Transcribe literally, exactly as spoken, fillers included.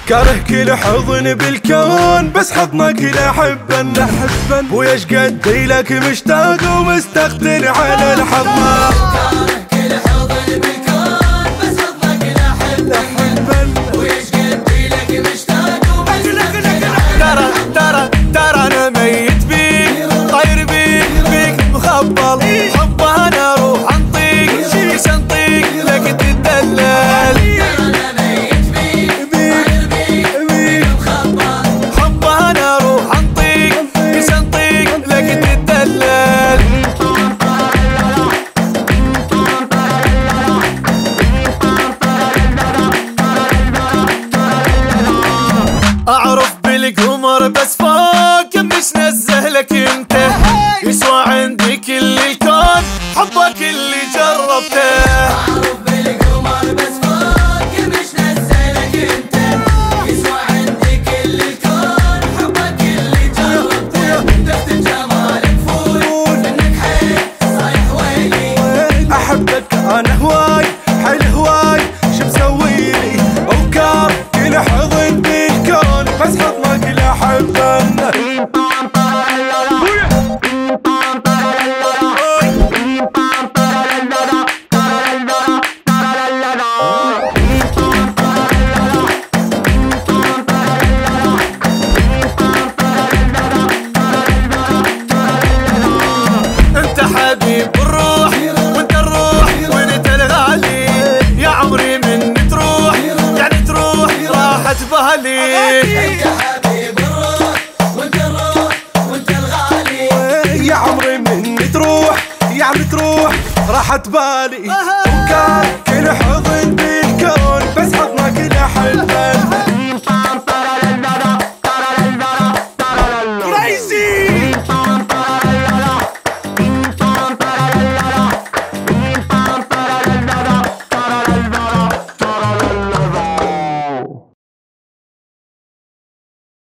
كاره كل حضن بالكون، بس حضنك لا حبا حبا. ويش قد لك مشتاق ومستقتل على الحضن. كاره كل حضن بالكون، بس حضنك لا حبا حبا. ويش قد لك مشتاق ومستقتل على الحضن. ترى ترى ترى انا ميت بيك، طاير بيك بيك مخبل. حبه انا اروح انطيق كيس انطيق لك تدلل. اعرف بالقمر بس فوق مش نزه لك انت. يسوى عندي كل الكون حبك اللي جربته. اعرف بالقمر بس فوق مش نزه لك انت. يسوى عندي كل الكون حبك اللي جربته. تحت جمالك فول منك حيل صايح ويلي. احبك انا هواي حيل هواي، شو مسويلي وكار كل حضن بالكون، بس حضنك لا حبا. انت حبيب الروح وانت الروح وانت الغالي. يا عمري من تروح يعني تروح راحت بالي. انت حبيب الروح وانت الروح وانت الغالي. يا عمري من تروح يعني تروح راحت بالي. وكان كل حضن بي